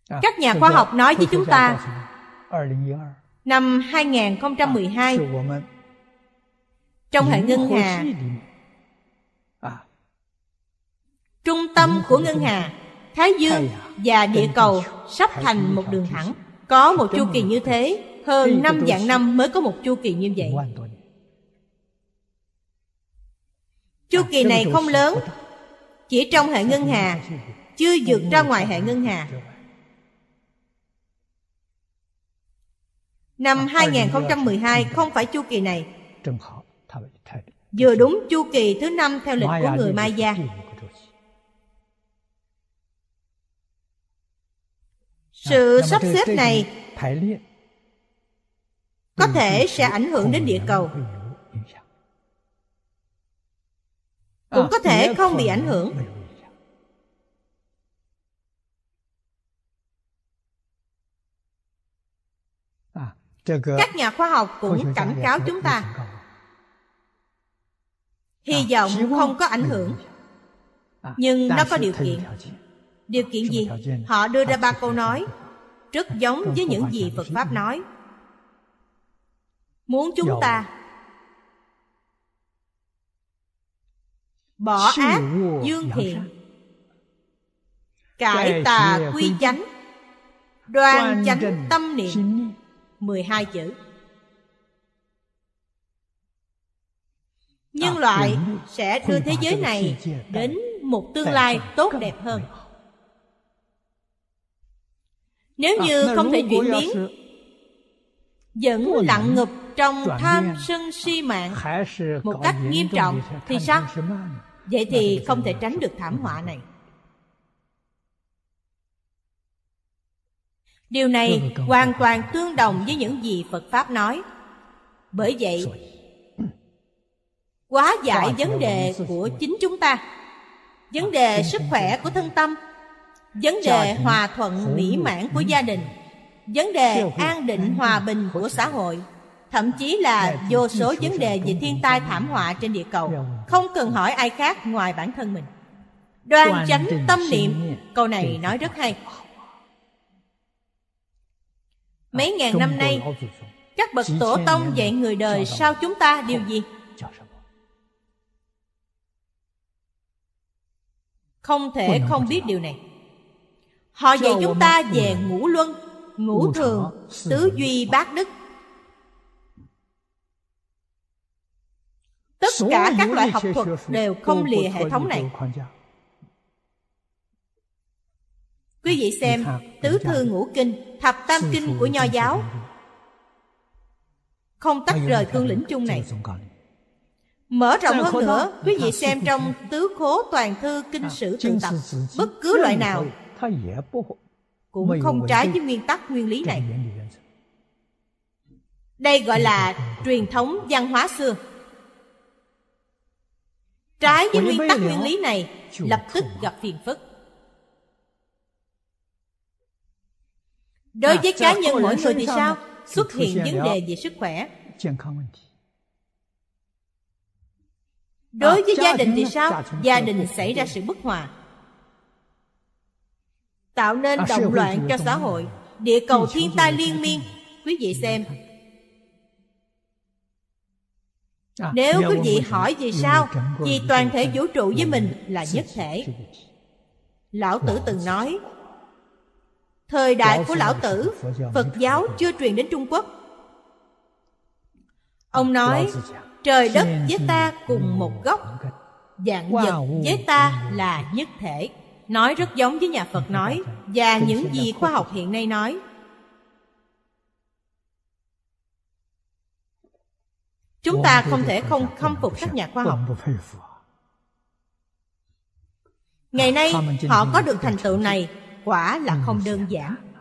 Các nhà khoa học nói với chúng ta năm 2012 trong hệ ngân hà, trung tâm của ngân hà, Thái Dương và địa cầu sắp thành một đường thẳng. Có một chu kỳ như thế, hơn 5 vạn năm mới có một chu kỳ như vậy. Chu kỳ này không lớn, chỉ trong hệ ngân hà, chưa vượt ra ngoài hệ ngân hà. Năm 2012 không phải chu kỳ này, vừa đúng chu kỳ thứ 5 theo lịch của người Maya. Sự sắp xếp này có thể sẽ ảnh hưởng đến địa cầu, cũng có thể không bị ảnh hưởng. Các nhà khoa học cũng cảnh cáo chúng ta, hy vọng không có ảnh hưởng. Nhưng nó có điều kiện. Điều kiện gì? Họ đưa ra 3 câu nói rất giống với những gì Phật Pháp nói. Muốn chúng ta bỏ ác dương thiện, cải tà quy chánh, đoan chánh tâm niệm. 12 chữ. Nhân loại sẽ đưa thế giới này đến một tương lai tốt đẹp hơn. Nếu như không thể chuyển biến, vẫn lặng ngụp trong tham sân si mạng một cách nghiêm trọng thì sao? Vậy thì không thể tránh được thảm họa này. Điều này hoàn toàn tương đồng với những gì Phật Pháp nói. Bởi vậy, hóa giải vấn đề của chính chúng ta, vấn đề sức khỏe của thân tâm, vấn đề hòa thuận mỹ mãn của gia đình, vấn đề an định hòa bình của xã hội, thậm chí là vô số vấn đề về thiên tai thảm họa trên địa cầu, không cần hỏi ai khác ngoài bản thân mình. Đoan chánh tâm niệm, câu này nói rất hay. Mấy ngàn năm nay, các bậc tổ tông dạy người đời sau chúng ta điều gì? Không thể không biết điều này. Họ dạy chúng ta về ngũ luân, ngũ thường, tứ duy bát đức. Tất cả các loại học thuật đều không lìa hệ thống này. Quý vị xem tứ thư ngũ kinh, thập tam kinh của Nho giáo, không tách rời cương lĩnh chung này. Mở rộng hơn nữa, quý vị xem trong tứ khố toàn thư kinh sử tự tập, bất cứ loại nào cũng không trái với nguyên tắc nguyên lý này. Đây gọi là truyền thống văn hóa xưa. Trái với nguyên tắc nguyên lý này, lập tức gặp phiền phức. Đối với cá nhân mỗi người thì sao? Xuất hiện vấn đề về sức khỏe. Đối với gia đình thì sao? Gia đình xảy ra sự bất hòa, tạo nên động loạn cho xã hội. Địa cầu thiên tai liên miên. Quý vị xem, nếu quý vị hỏi vì sao, vì toàn thể vũ trụ với mình là nhất thể. Lão Tử từng nói, thời đại của Lão Tử, Phật giáo chưa truyền đến Trung Quốc. Ông nói, trời đất với ta cùng một gốc, vạn vật với ta là nhất thể. Nói rất giống với nhà Phật nói, và những gì khoa học hiện nay nói. Chúng ta không thể không khâm phục các nhà khoa học. Ngày nay họ có được thành tựu này quả là không đơn giản.